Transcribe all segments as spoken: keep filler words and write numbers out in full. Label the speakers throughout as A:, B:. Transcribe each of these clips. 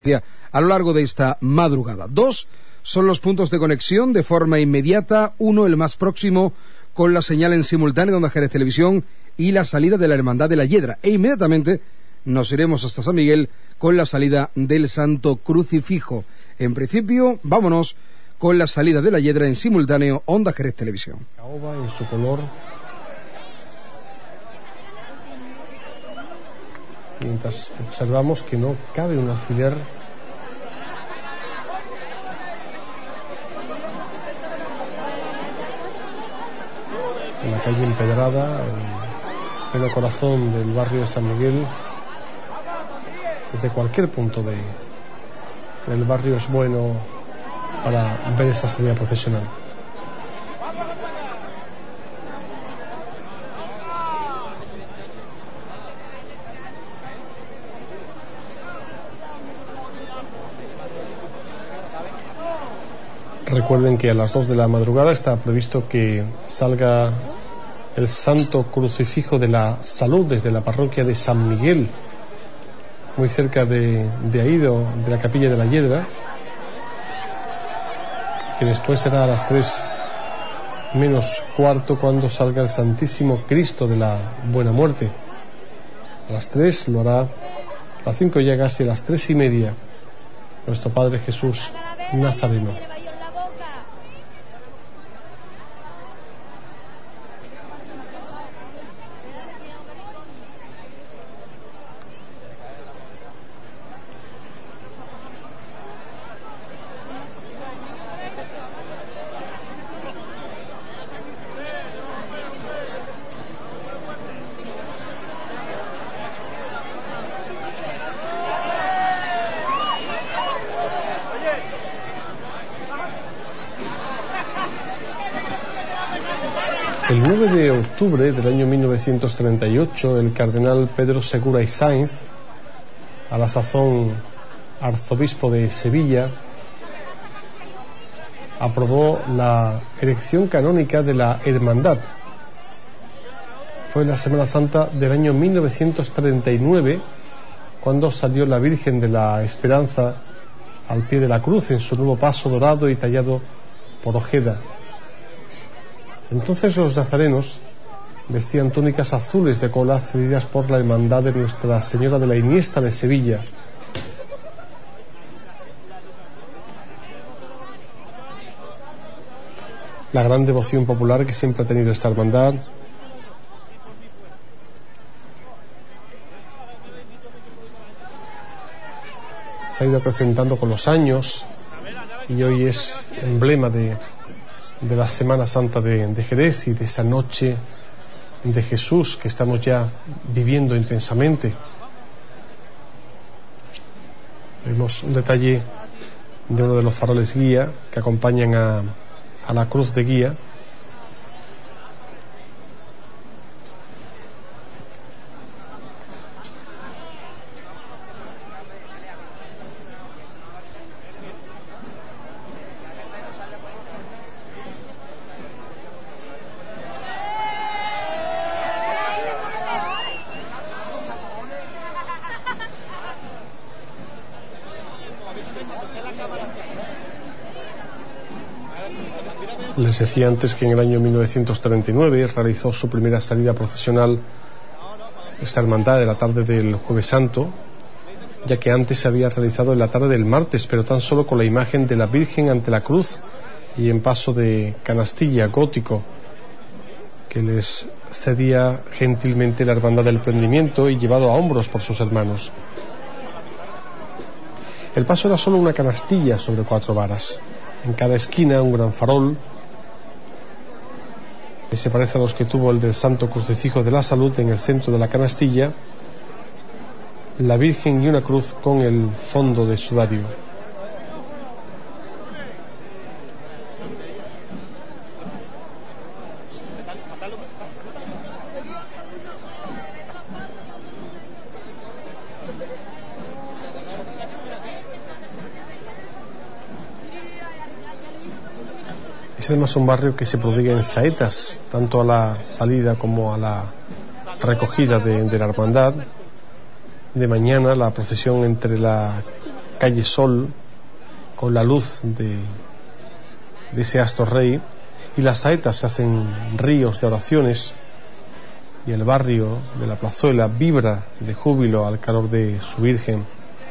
A: a lo largo de esta madrugada. Dos son los puntos de conexión de forma inmediata, uno el más próximo con la señal en simultáneo de Onda Jerez Televisión y la salida de la Hermandad de la Hiedra, e inmediatamente nos iremos hasta San Miguel con la salida del Santo Crucifijo. En principio, vámonos con la salida de la Hiedra en simultáneo Onda Jerez Televisión.
B: Caoba en su color, mientras observamos que no cabe un alfiler en la calle empedrada, en pleno corazón del barrio de San Miguel. Desde cualquier punto de, del barrio es bueno para ver esta salida procesional. Recuerden que a las dos de la madrugada está previsto que salga el Santo Crucifijo de la Salud desde la parroquia de San Miguel, muy cerca de, de ahí, de, de la capilla de la Hiedra, que después será a las tres menos cuarto cuando salga el Santísimo Cristo de la Buena Muerte. A las tres lo hará, a las cinco ya casi a las tres y media, nuestro Padre Jesús Nazareno. El nueve de octubre del año mil novecientos treinta y ocho, el cardenal Pedro Segura y Sáenz, a la sazón arzobispo de Sevilla, aprobó la erección canónica de la Hermandad. Fue en la Semana Santa del año mil novecientos treinta y nueve cuando salió la Virgen de la Esperanza al pie de la cruz en su nuevo paso dorado y tallado por Ojeda. Entonces los nazarenos vestían túnicas azules de cola cedidas por la Hermandad de Nuestra Señora de la Iniesta de Sevilla. La gran devoción popular que siempre ha tenido esta hermandad se ha ido acrecentando con los años y hoy es emblema de de la Semana Santa de, de Jerez y de esa noche de Jesús que estamos ya viviendo intensamente. Vemos un detalle de uno de los faroles guía que acompañan a, a la cruz de guía. Les decía antes que en el año mil novecientos treinta y nueve realizó su primera salida procesional esta hermandad de la tarde del Jueves Santo, ya que antes se había realizado en la tarde del martes, pero tan solo con la imagen de la Virgen ante la cruz y en paso de canastilla gótico que les cedía gentilmente la Hermandad del Prendimiento y llevado a hombros por sus hermanos. El paso era solo una canastilla sobre cuatro varas, en cada esquina un gran farol que se parece a los que tuvo el del Santo Crucifijo de la Salud en el centro de la canastilla, la Virgen y una cruz con el fondo de sudario. Es además un barrio que se prodiga en saetas, tanto a la salida como a la recogida de, de la hermandad. De mañana la procesión entre la calle Sol con la luz de, de ese astro rey, y las saetas se hacen ríos de oraciones, y el barrio de la plazuela vibra de júbilo al calor de su Virgen.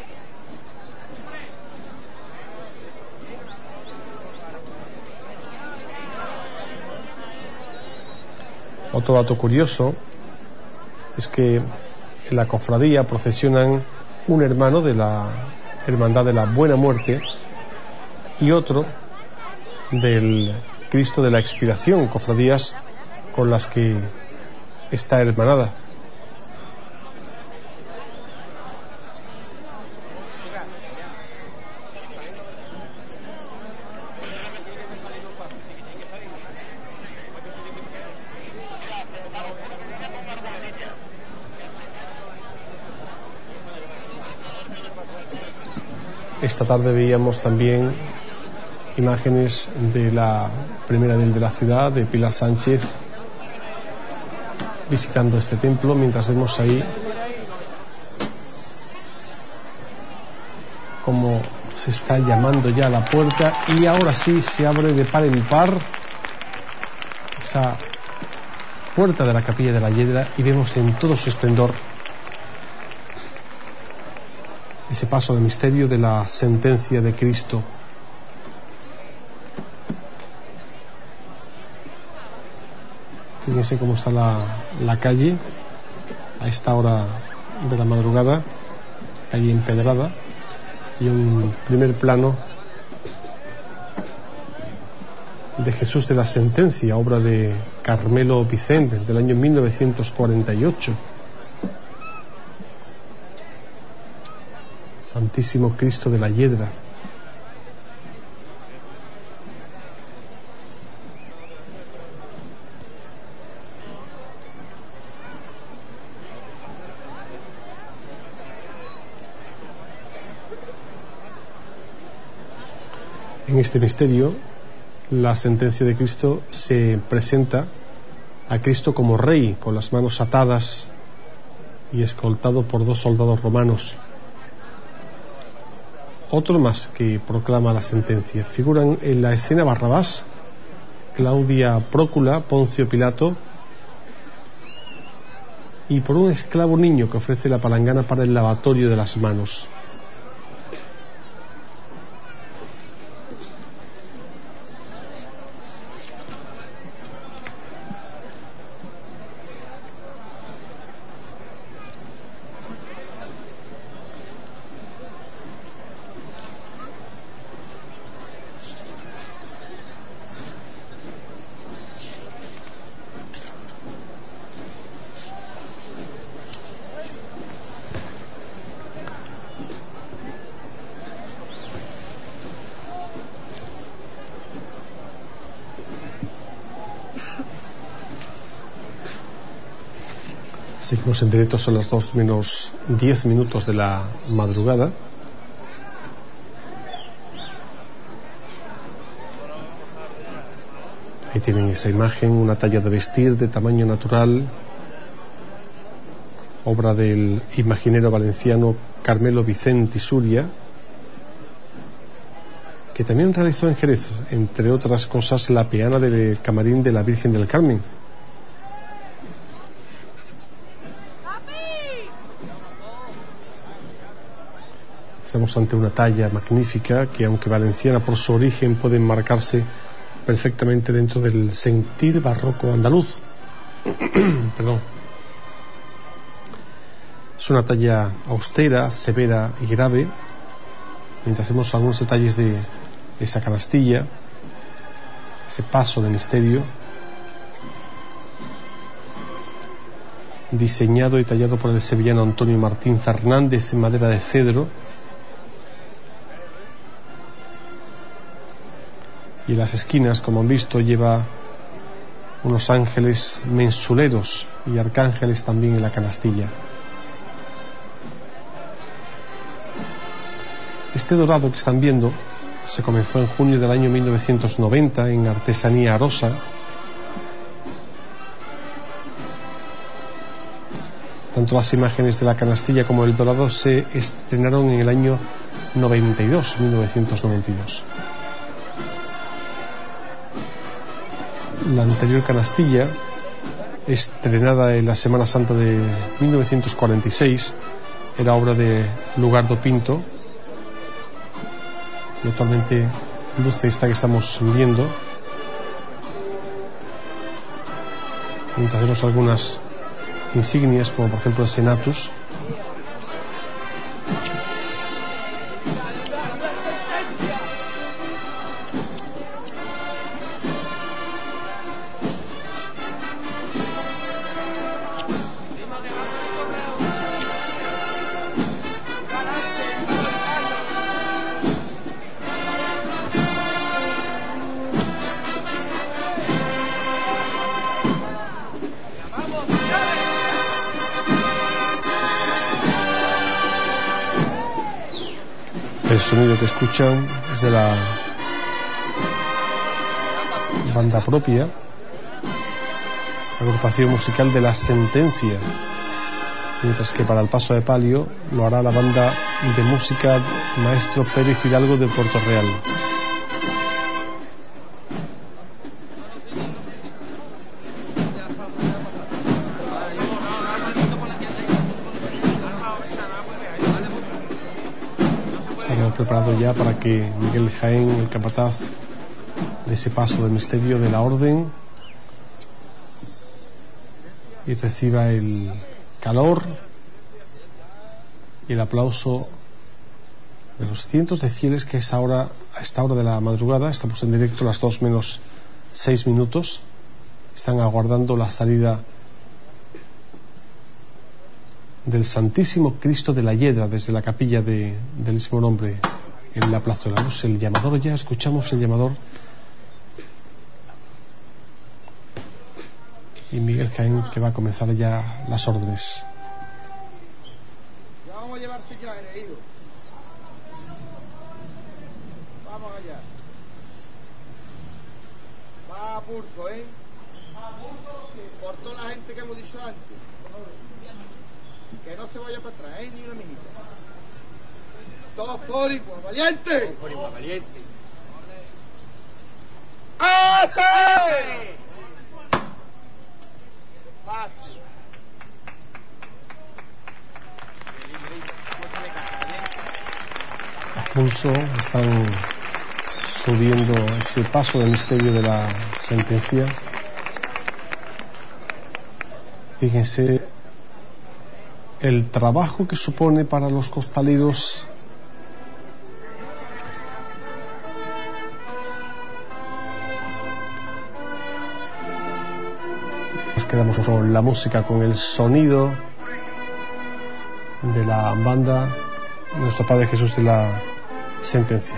B: Otro dato curioso es que en la cofradía procesionan un hermano de la Hermandad de la Buena Muerte y otro del Cristo de la Expiración, cofradías con las que está hermanada. Esta tarde veíamos también imágenes de la primera edil de la ciudad, de Pilar Sánchez, visitando este templo, mientras vemos ahí cómo se está llamando ya a la puerta, y ahora sí se abre de par en par esa puerta de la capilla de la Yedra y vemos en todo su esplendor ese paso de misterio de la sentencia de Cristo. Fíjense cómo está la, la calle a esta hora de la madrugada, calle empedrada, y un primer plano de Jesús de la Sentencia, obra de Carmelo Vicente, del año mil novecientos cuarenta y ocho. Santísimo Cristo de la Yedra. En este misterio, la sentencia de Cristo se presenta a Cristo como rey, con las manos atadas y escoltado por dos soldados romanos. Otro más que proclama la sentencia. Figuran en la escena Barrabás, Claudia Prócula, Poncio Pilato, y por un esclavo niño que ofrece la palangana para el lavatorio de las manos. Seguimos en directo, son las dos menos diez minutos de la madrugada. Ahí tienen esa imagen, una talla de vestir de tamaño natural, obra del imaginero valenciano Carmelo Vicente Suria, que también realizó en Jerez, entre otras cosas, la peana del camarín de la Virgen del Carmen. Estamos ante una talla magnífica que, aunque valenciana por su origen, puede enmarcarse perfectamente dentro del sentir barroco andaluz. Perdón. Es una talla austera, severa y grave, mientras vemos algunos detalles de, de esa canastilla, ese paso de misterio, diseñado y tallado por el sevillano Antonio Martín Fernández en madera de cedro. Y en las esquinas, como han visto, lleva unos ángeles mensuleros y arcángeles también en la canastilla. Este dorado que están viendo se comenzó en junio del año mil novecientos noventa en Artesanía Arosa. Tanto las imágenes de la canastilla como el dorado se estrenaron en el año noventa y dos, mil novecientos noventa y dos. La anterior canastilla, estrenada en la Semana Santa de mil novecientos cuarenta y seis, era obra de Lugardo Pinto, y actualmente luce esta que estamos viendo. Mientras vemos algunas insignias, como por ejemplo el Senatus. El sonido que escuchan es de la banda propia, la agrupación musical de La Sentencia, mientras que para el paso de palio lo hará la banda de música Maestro Pérez Hidalgo de Puerto Real. Preparado ya para que Miguel Jaén, el capataz de ese paso de misterio de la orden, y reciba el calor y el aplauso de los cientos de fieles que a esta hora, a esta hora de la madrugada, estamos en directo a las dos menos seis minutos, están aguardando la salida del Santísimo Cristo de la Hiedra desde la capilla de, del mismo nombre en la plazuela. El llamador, ya escuchamos el llamador, y Miguel Jaén, que va a comenzar ya las órdenes.
C: Ya vamos a llevarse ya, elegido. Vamos allá. Va a pulso, ¿eh? Por toda la gente que hemos dicho antes. Que no se vaya para atrás, ¿eh? Ni una minita. Todos por igual, valiente. Todos por igual, valiente. ¡Hace! Paso.
B: Pulso, están subiendo ese paso del misterio de la sentencia. Fíjense el trabajo que supone para los costaleros nos quedamos con la música, con el sonido de la banda Nuestro Padre Jesús de la Sentencia.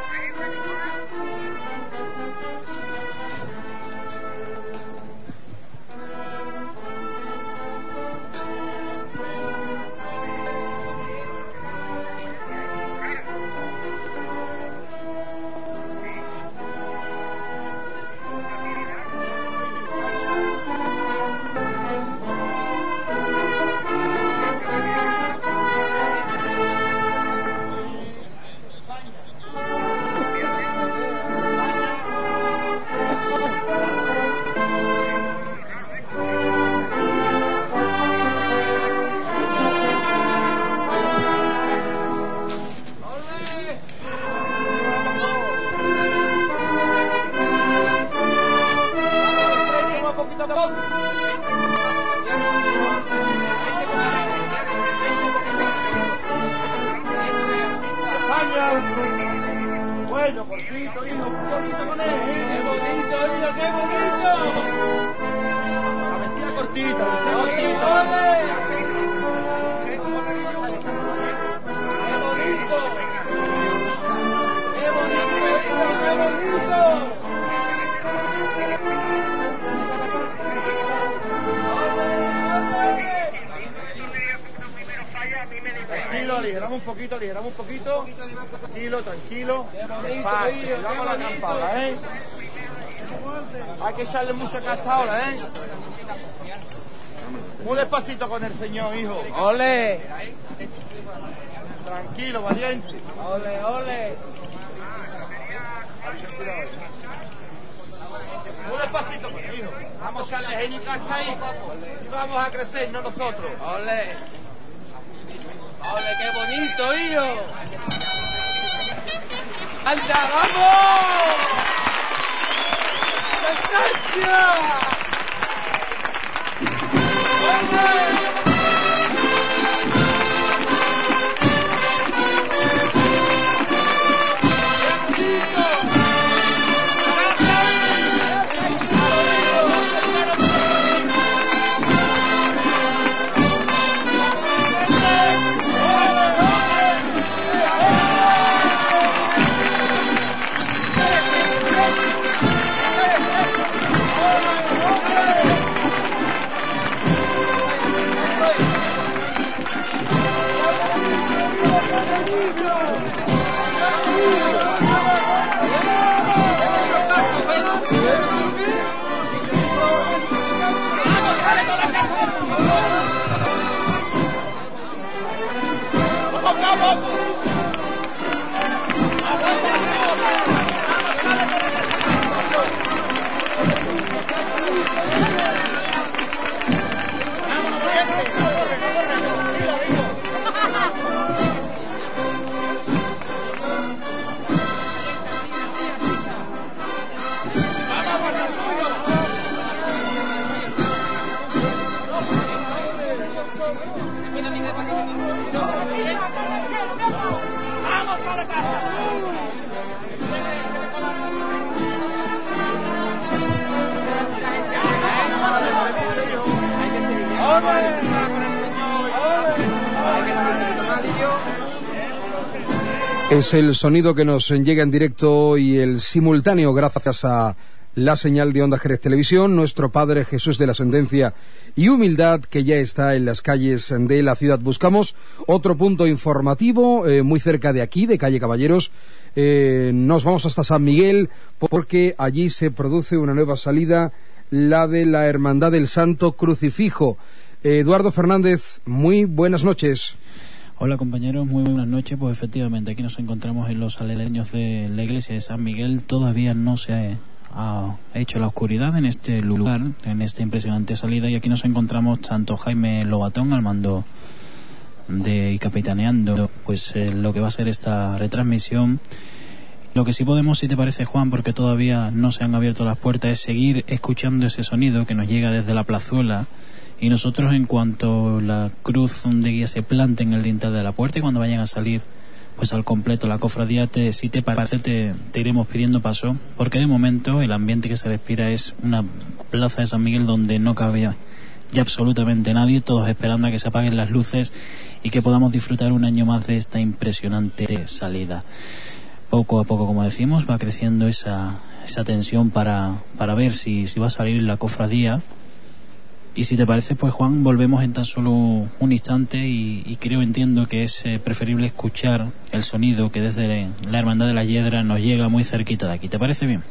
C: Bueno, cortito, hijo, cortito con él, ¿eh? ¡Qué bonito, hijo, qué bonito! La vecina cortita, la vecina cortita. ¡Qué bonito! ¡Qué bonito! ¡Qué bonito! Tranquilo, aligeramos un poquito, aligeramos un poquito. Tranquilo, tranquilo. Fácil, vamos a la campana, ¿eh? Hay que echarle música hasta ahora, ¿eh? Muy despacito con el señor, hijo. ¡Ole! Tranquilo, valiente. Ole, ole. Muy despacito, pues, hijo. Vamos a echarle genio hasta ahí. Y vamos a crecer, no nosotros. Ole. Ole, qué bonito, hijo. ¡Anda, vamos! ¡Distancia! ¡Ole!
A: Es el sonido que nos llega en directo y el simultáneo gracias a la señal de Onda Jerez Televisión, nuestro Padre Jesús de la Ascendencia y Humildad, que ya está en las calles de la ciudad. Buscamos otro punto informativo eh, muy cerca de aquí, de Calle Caballeros. Eh, nos vamos hasta San Miguel porque allí se produce una nueva salida, la de la Hermandad del Santo Crucifijo. Eh, Eduardo Fernández, muy buenas noches.
D: Hola compañeros, muy buenas noches. Pues efectivamente aquí nos encontramos en los aledaños de la iglesia de San Miguel. Todavía no se ha hecho la oscuridad en este lugar, en esta impresionante salida, y aquí nos encontramos tanto Jaime Lobatón al mando de y capitaneando pues eh, lo que va a ser esta retransmisión. Lo que sí podemos, si te parece, Juan, porque todavía no se han abierto las puertas, es seguir escuchando ese sonido que nos llega desde la plazuela. Y nosotros, en cuanto la cruz de guía se plante en el dintel de la puerta y cuando vayan a salir pues al completo la cofradía, te, si te parece te, te iremos pidiendo paso, porque de momento el ambiente que se respira es una plaza de San Miguel donde no cabía ya absolutamente nadie, todos esperando a que se apaguen las luces y que podamos disfrutar un año más de esta impresionante salida. Poco a poco, como decimos, va creciendo esa, esa tensión para, para ver si, si va a salir la cofradía. Y si te parece, pues Juan, volvemos en tan solo un instante y, y creo, entiendo que es eh, preferible escuchar el sonido que desde la Hermandad de la Hiedra nos llega muy cerquita de aquí. ¿Te parece bien?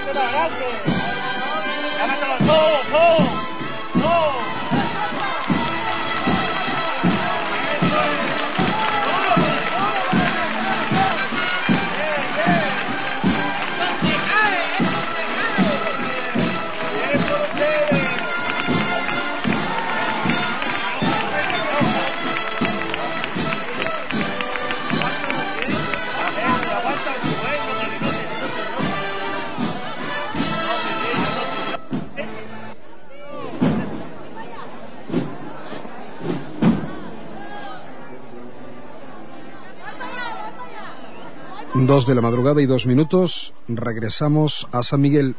A: Dos de la madrugada y dos minutos, regresamos a San Miguel.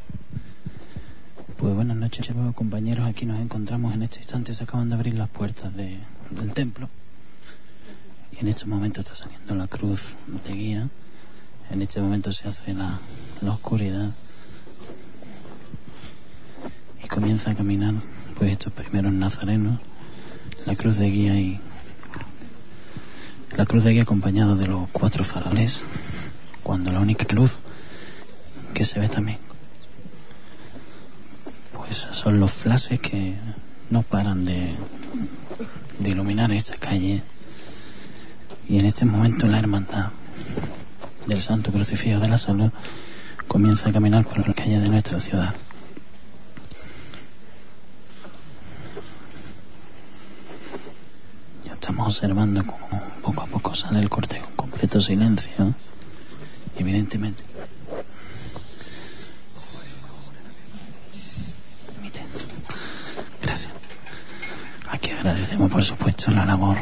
D: Pues buenas noches, compañeros. Aquí nos encontramos en este instante. Se acaban de abrir las puertas de, del templo. Y en este momento está saliendo la cruz de guía. En este momento se hace la, la oscuridad. Y comienza a caminar pues estos primeros nazarenos. La cruz de guía y... La cruz de guía acompañada de los cuatro faroles, cuando la única luz que se ve también pues son los flashes que no paran de, de iluminar esta calle. Y en este momento la hermandad del Santo Crucifijo de la Salud comienza a caminar por la calle de nuestra ciudad. Estamos observando cómo poco a poco sale el cortejo en completo silencio. Y evidentemente permite. Gracias. Aquí agradecemos por supuesto la labor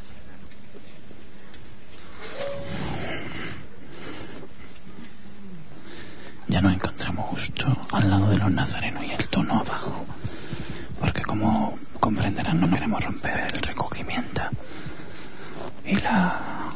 D: ya nos encontramos justo al lado de los nazarenos y el tono abajo, porque como comprenderán no queremos romper el recogimiento y la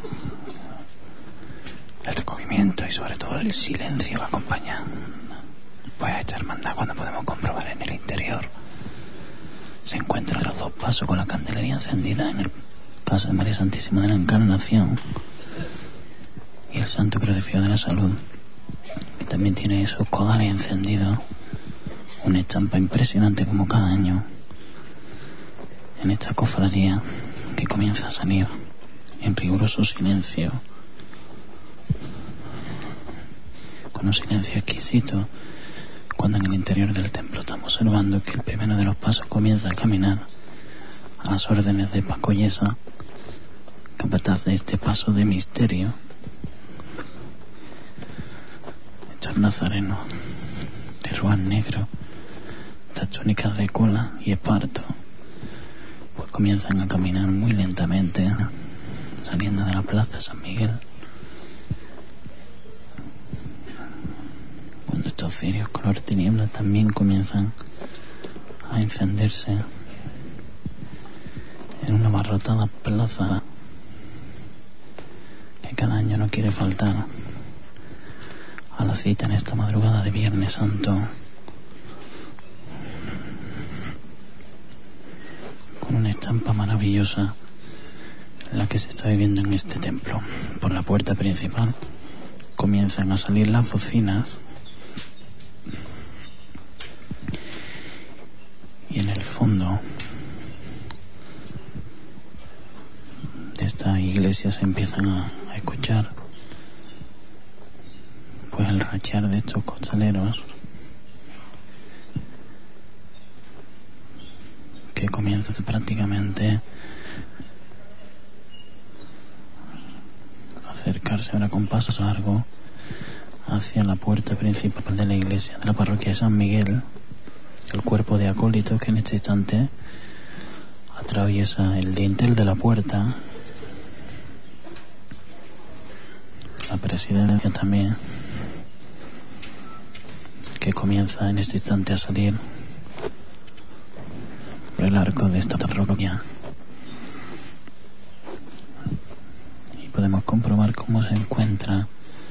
D: el recogimiento y sobre todo el silencio que acompaña pues a esta hermandad, cuando podemos comprobar en el interior se encuentran los dos pasos con la candelería encendida, en el caso de María Santísima de la Encarnación y el Santo Crucifijo de la Salud, que también tiene esos codales encendidos, una estampa impresionante como cada año en esta cofradía que comienza a salir en riguroso silencio, con un silencio exquisito, cuando en el interior del templo estamos observando que el primero de los pasos comienza a caminar a las órdenes de Paco Yesa, capataz de este paso de misterio. Estos nazarenos de ruán negro, estas túnicas de cola y esparto, pues comienzan a caminar muy lentamente saliendo de la plaza San Miguel, cuando estos cirios color tiniebla también comienzan a encenderse en una abarrotada plaza que cada año no quiere faltar a la cita en esta madrugada de Viernes Santo, con una estampa maravillosa la que se está viviendo en este templo. Por la puerta principal comienzan a salir las bocinas y en el fondo de esta iglesia se empiezan a, a escuchar pues el rachear de estos costaleros que comienza prácticamente a acercarse ahora con pasos largos hacia la puerta principal de la iglesia de la parroquia de San Miguel. El cuerpo de acólitos que en este instante atraviesa el dintel de la puerta, la presidencia también, que comienza en este instante a salir por el arco de esta parroquia. Y podemos comprobar cómo se encuentra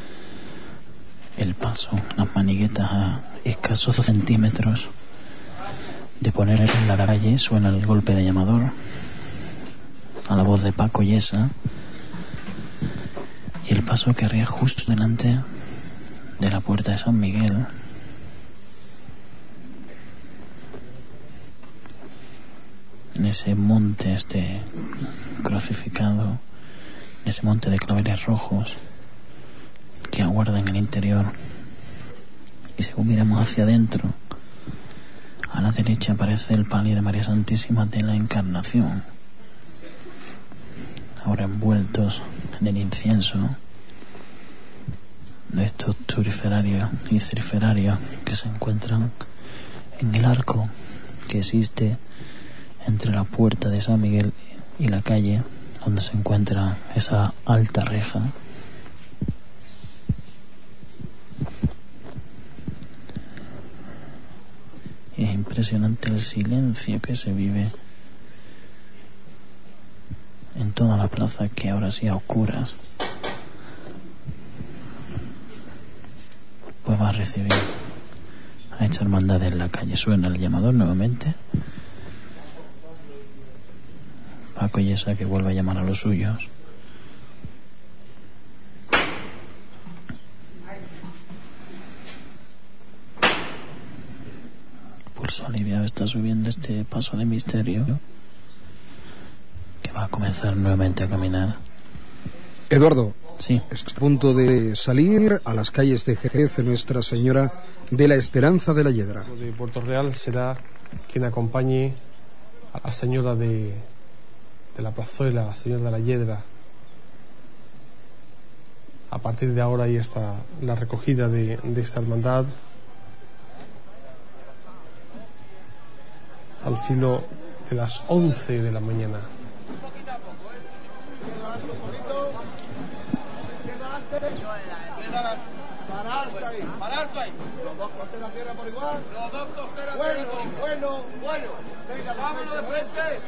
D: el paso, las maniguetas a escasos centímetros de poner en la calle. Suena el golpe de llamador a la voz de Paco Yesa, y el paso que arría justo delante de la puerta de San Miguel, en ese monte este crucificado, en ese monte de claveles rojos que aguardan el interior. Y según miramos hacia adentro, a la derecha aparece el palio de María Santísima de la Encarnación, ahora envueltos en el incienso de estos turiferarios y ciriferarios que se encuentran en el arco que existe entre la puerta de San Miguel y la calle donde se encuentra esa alta reja. Y es impresionante el silencio que se vive en toda la plaza, que ahora sí a oscuras pues va a recibir a esta hermandad en la calle. Suena el llamador nuevamente. Paco Yesa, que vuelve a llamar a los suyos. Pulso aliviado está subiendo este paso de misterio, que va a comenzar nuevamente a caminar.
A: Eduardo,
D: sí,
A: es a punto de salir a las calles de Jerez Nuestra Señora de la Esperanza de la Yedra.
B: De Puerto Real será quien acompañe a la señora de, de la Plazuela, la señora de la Yedra. A partir de ahora ahí está la recogida de, de esta hermandad al filo de las once de la mañana.
C: Pararse ahí. Pararse ahí. Los dos costen la tierra por igual. Los dos costen la tierra por igual. Bueno, bueno. Venga, vámonos de frente.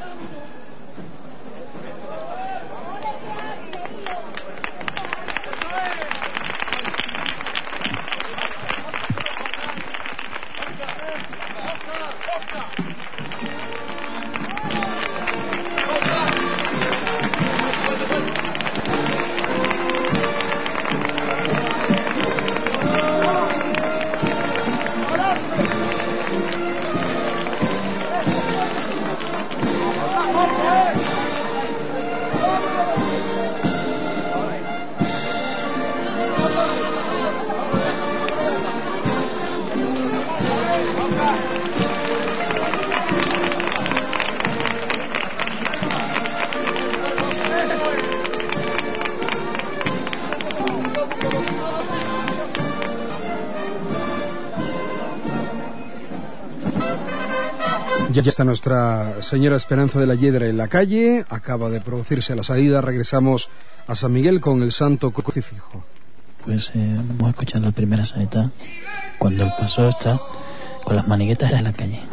A: Ya está Nuestra Señora Esperanza de la Yedra en la calle, acaba de producirse la salida, regresamos a San Miguel con el Santo Crucifijo.
D: Pues eh, vamos a escuchar la primera saeta cuando el paso está con las maniguetas de la calle.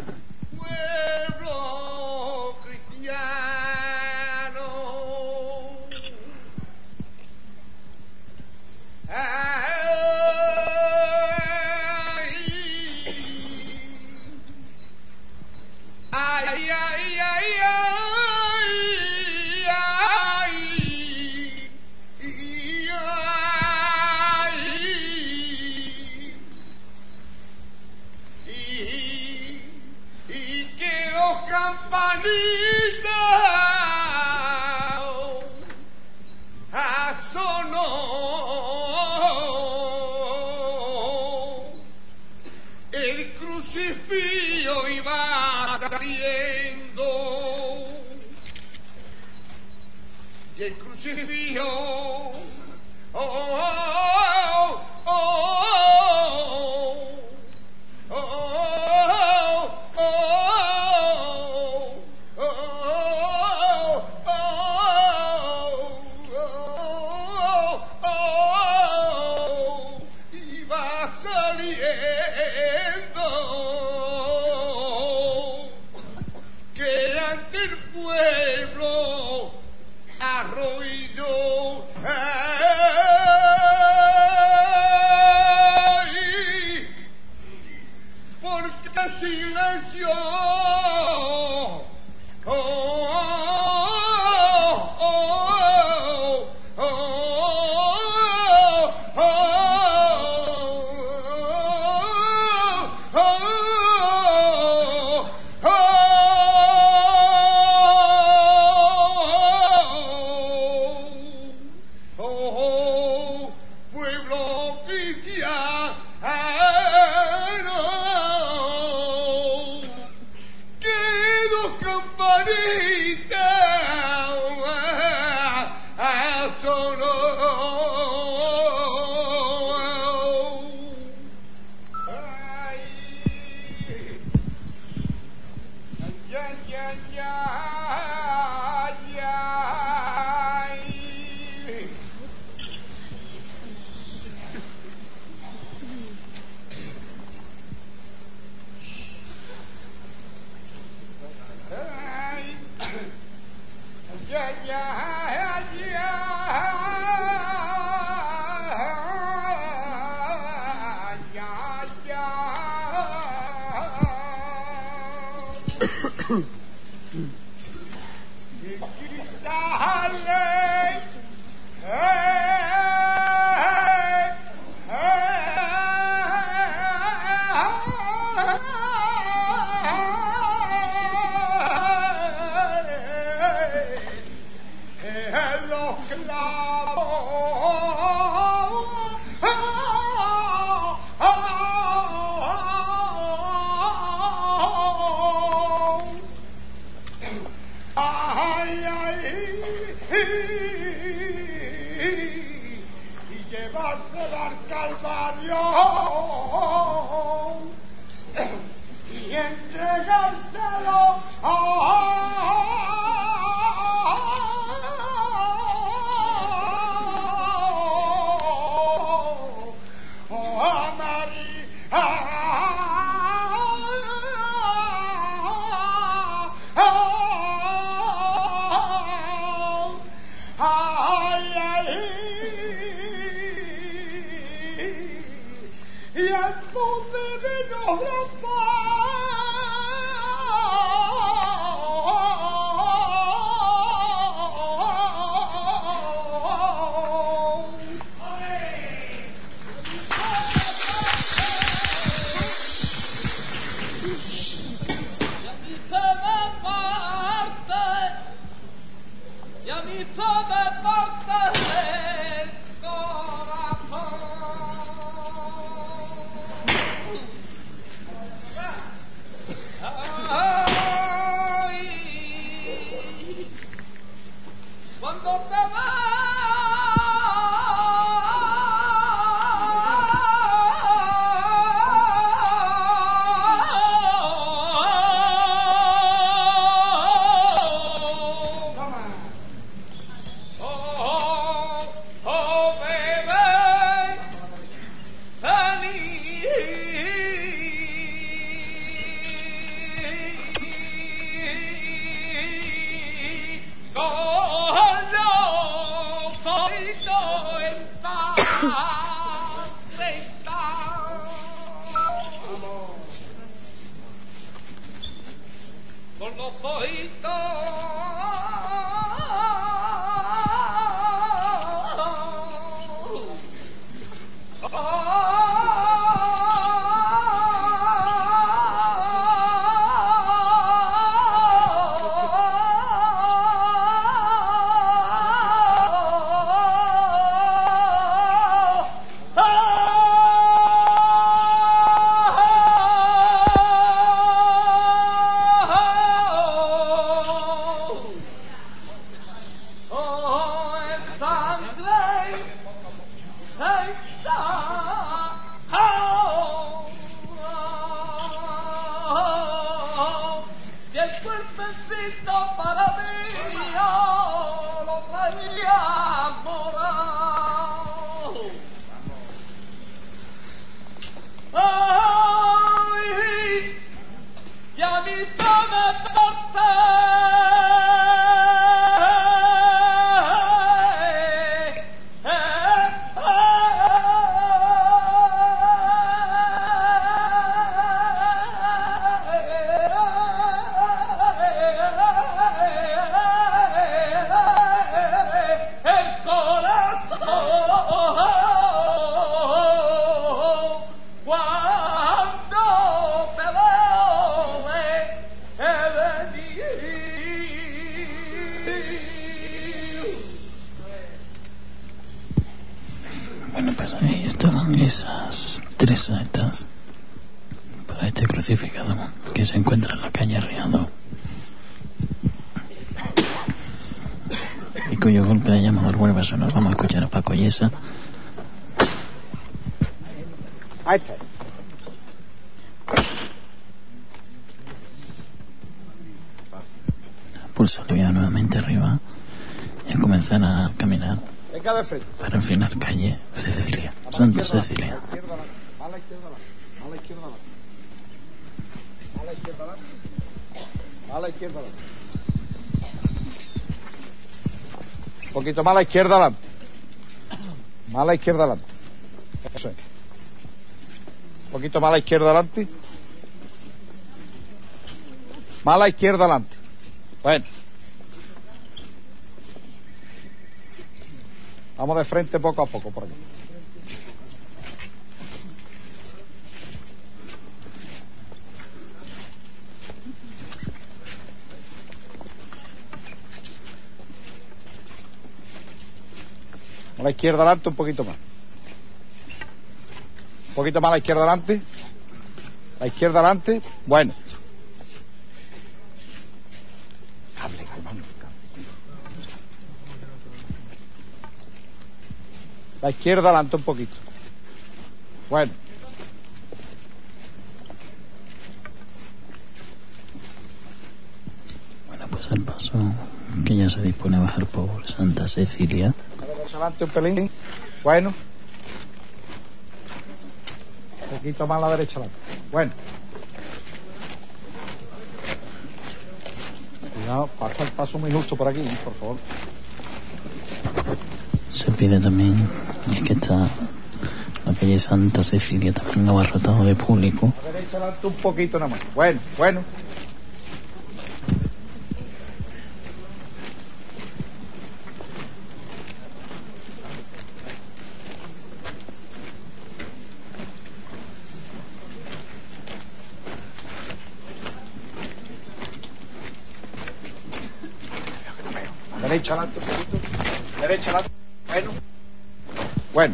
D: Bueno, pues ahí estaban esas tres saetas para este crucificado que se encuentra en la calle Riado y cuyo golpe de llamador vuelve a sonar. Vamos a escuchar a Paco Yesa.
C: Ahí está.
D: Pulso ya nuevamente arriba y a comenzar a caminar
C: Venga de frente.
D: para enfinar calle Cecilia, Santa Cecilia.
C: A la izquierda, a la izquierda, a la izquierda, a la izquierda. Un poquito más a la izquierda adelante. Más a la izquierda adelante. Eso es. Un poquito más a la izquierda adelante. Más a la izquierda adelante. Bueno. Vamos de frente poco a poco por aquí. A la izquierda adelante, un poquito más. Un poquito más a la izquierda adelante. La izquierda adelante. Bueno. Cable, calmando. La izquierda adelante un poquito. Bueno.
D: Bueno, pues al paso que ya se dispone a bajar por Santa Cecilia.
C: Adelante un pelín. Bueno. Un poquito más a la derecha adelante. Bueno. Cuidado, pasa el paso muy justo por aquí, por favor.
D: Se pide también, y es que está la calle Santa Cecilia también abarrotado de público.
C: A la derecha adelante un poquito nada más. Bueno, bueno. Derecha adelante un poquito. Derecha adelante. Bueno. Bueno.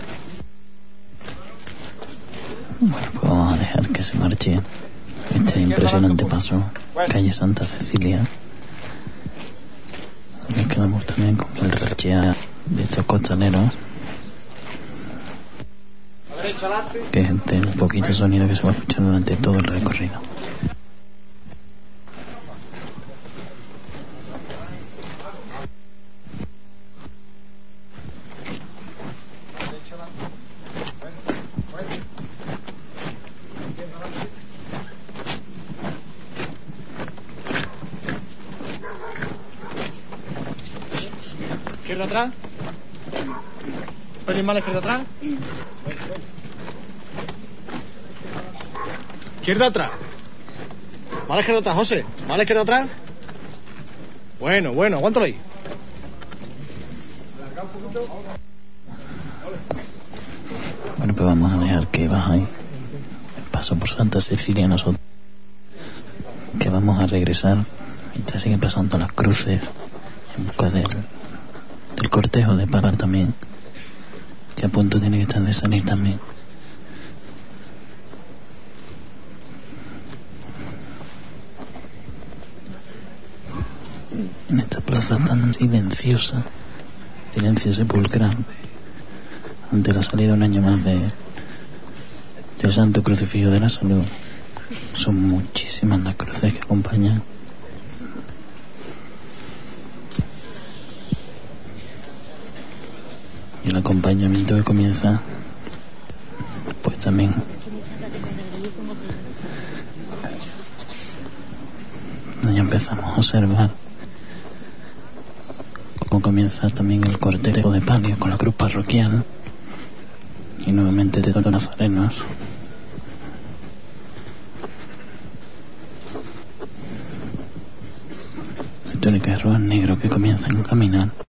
D: Bueno, pues vamos a dejar que se marche este impresionante paso, calle Santa Cecilia. Nos quedamos también con el rachea de estos costaneros, que es este un poquito de sonido que se va a escuchar durante todo el recorrido.
C: Izquierda atrás. Pelín más a la izquierda atrás. Izquierda atrás. Más a la izquierda atrás, José. Más a la izquierda atrás. Bueno, bueno, aguántalo ahí.
D: Bueno, pues vamos a dejar que baja ahí. Paso por Santa Cecilia nosotros, que vamos a regresar mientras siguen pasando las cruces en busca del, del cortejo de Pagar también, que a punto tiene que estar de salir también. En esta plaza tan silenciosa, silencio sepulcral, ante la salida un año más de del Santo Crucifijo de la Salud. Son muchísimas las cruces que acompañan. Y el acompañamiento que comienza, pues también ya empezamos a observar cómo comienza también el cortejo de palio con la cruz parroquial y nuevamente de todos los nazarenos. Túnicas de ropas negro que comienzan a caminar.